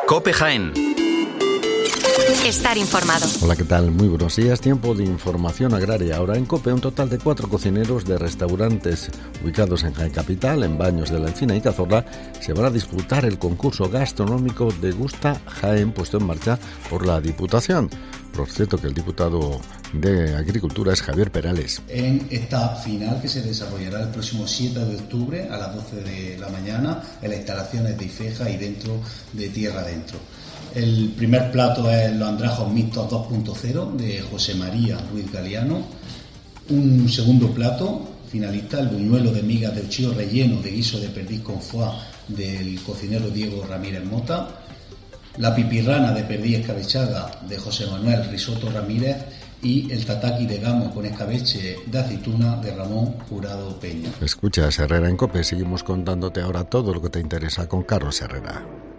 COPE Jaén. Estar informado. Hola, ¿qué tal? Muy buenos días. Tiempo de información agraria. Ahora en COPE, un total de 4 cocineros de restaurantes ubicados en Jaén Capital, en Baños de la Encina y Cazorla, se van a disputar el concurso gastronómico Degusta Jaén, puesto en marcha por la Diputación. Por cierto, que el diputado de Agricultura es Javier Perales. En esta final, que se desarrollará el próximo 7 de octubre a las 12 de la mañana en las instalaciones de Ifeja y dentro de Tierra Adentro. El primer plato es los andrajos mixtos 2.0 de José María Ruiz Galeano. Un segundo plato finalista, el buñuelo de migas de ochillo relleno de guiso de perdiz con foie del cocinero Diego Ramírez Mota. La pipirrana de perdiz escabechada de José Manuel Risotto Ramírez y el tataki de gamo con escabeche de aceituna de Ramón Jurado Peña. Escuchas Herrera en COPE. Seguimos contándote ahora todo lo que te interesa con Carlos Herrera.